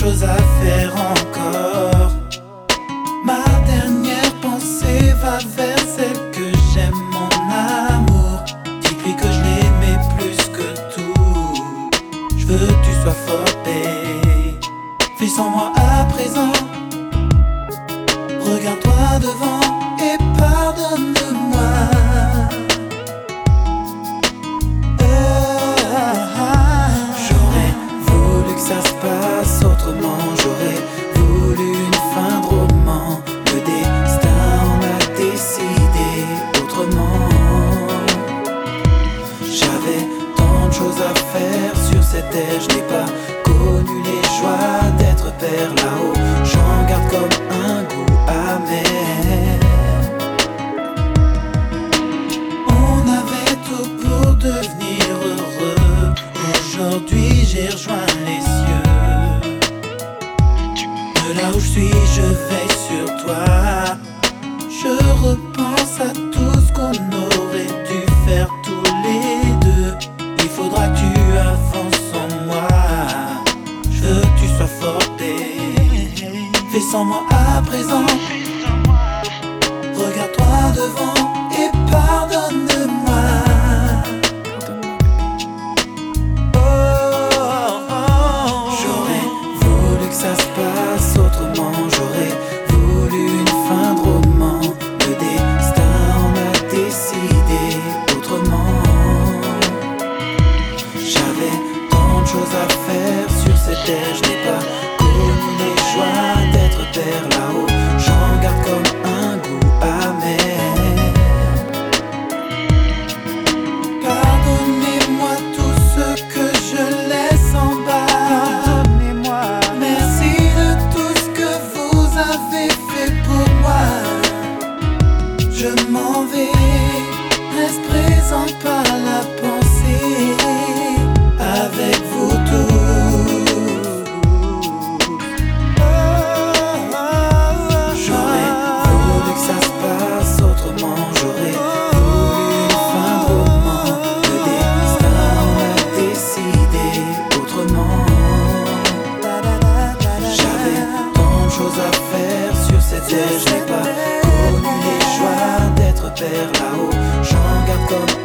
choses à faire encore. Ma dernière pensée va vers celle que j'aime, mon amour. Dis-lui que je l'aimais plus que tout. Je veux que tu sois forte, babe. Fais sans moi à présent. Regarde-toi devant et pardonne-moi. J'aurais voulu que ça se passe autrement. J'aurais voulu une fin de roman. Le destin en a décidé autrement. J'avais tant de choses à faire sur cette terre. Je n'ai pas connu les joies d'être père là-haut. J'en garde comme un goût amer. On avait tout pour devenir heureux. Aujourd'hui j'ai rejoint les cieux. De là où je suis, je veille sur toi. Je repense à tout ce qu'on aurait dû faire tous les deux. Il faudra que tu avances sans moi. Je veux que tu sois forte, babe. Fais sans moi à présent. Regarde-toi devant et pardonne-moi. J'aurais voulu que ça se passe autrement. J'aurais voulu une fin de roman. Le destin en a décidé autrement. J'avais tant de choses à faire sur cette terre. Je n'ai pas connu les joies d'être père là-haut. J'en garde comme un goût amer. Pardonnez-moi tout ce que je laisse en bas. Pardonnez-moi. Merci de tout ce que vous avez fait pour moi. Je m'en vais, reste présent par la pensée. Avec vous tous. J'aurais voulu que ça se passe autrement. J'aurais voulu une fin de roman. Le destin en a décidé autrement. J'avais tant de choses à faire sur cette terre. Je n'ai pas connu les joies d'être père là-haut. J'en garde comme